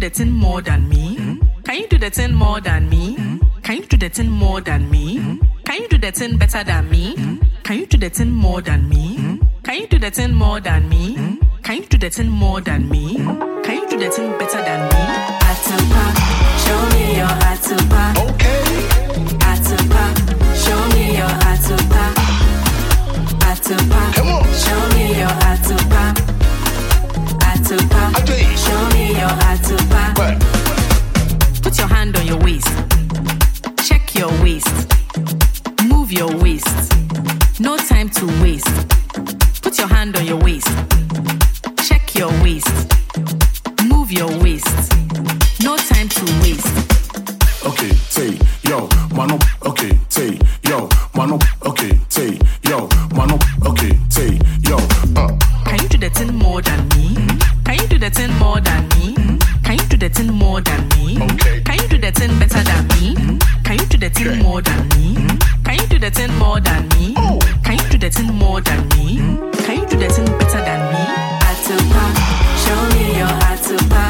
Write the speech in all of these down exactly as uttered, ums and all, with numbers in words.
the thing more than me? Mm-hmm. Can you do the thing more than me? Mm-hmm. Can you do the thing more than me? Mm-hmm. Can you do the thing better than me? Mm-hmm. Can you do the thing more than me? Mm-hmm. Can you do the thing more than me? Mm-hmm. Can you do the thing more than me? Mm-hmm. Can you do the thing better than me? Atupa, show me your Atupa. Okay. Atupa, show me your Atupa. Atupa, come on. Show me your Atupa. Atupa, show me your Atupa. What? Put your hand on your waist. Check your waist. Move your waist. No time to waste. Put your hand on your waist. Check your waist. Move your waist. No time to waste. Okay, say, yo, mano, okay, say, yo, mano, okay, say, yo, mano, okay, say, yo, uh. Can you do the thing more than me? Mm-hmm. Can you do the thing more than me? Mm-hmm. Can you do the thing more than me? Okay. Can you do the thing better than me? Mm-hmm. Can you do the thing okay. more than me? Mm-hmm. Can you do the thing more than me? Oh. Can you do the thing more than me? Mm-hmm. Can you do the thing better than me? Atupa, show me your Atupa.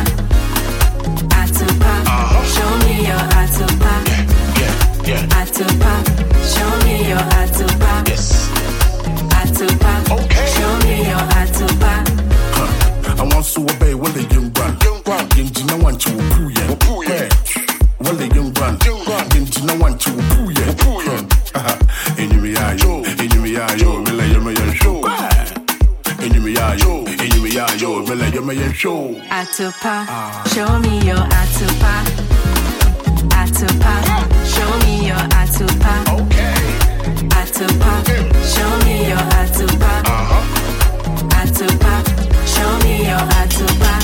Atupa, uh-huh. show me your Atupa. Yeah, yeah, yeah. Atupa, show me your Atupa. Yes. Atupa, okay. Show me your Atupa. Huh. I want to obey when the young run. Young run. Young Gina want to poo ya. Poo ya. When the young run. Young run. Young Gina want to poo ya. Poo ya. Enemy are you. Enemy are you. Mela yama yan show. Enemy are you. Enemy are you. Mela yama yan show. Atupa, show me your Atupa. Atupa, show me your Atupa. Okay. Atupa, show me your Atupa. Uh-huh. Atupa, show me your Atupa.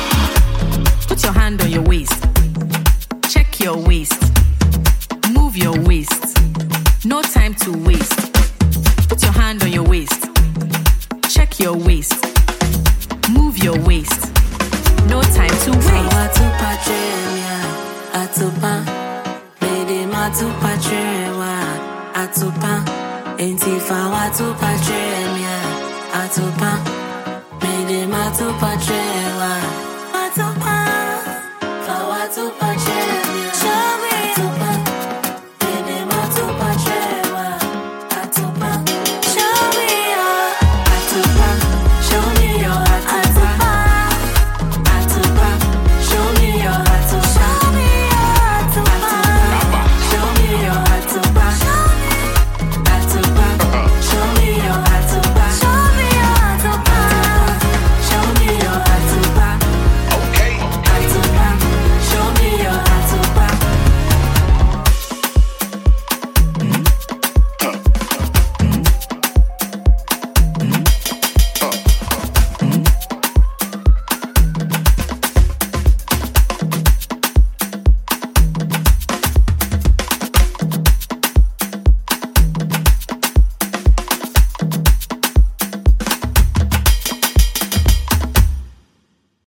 Put your hand on your waist. Check your waist. Move your waist. No time to waste. Put your hand on your waist. Check your waist. Move your waist. No time to waste. Atupa tremia, Atupa, mede matupa trewa, Atupa, entifa watupa tremia, Atupa, mede matupa trewa, Atupa.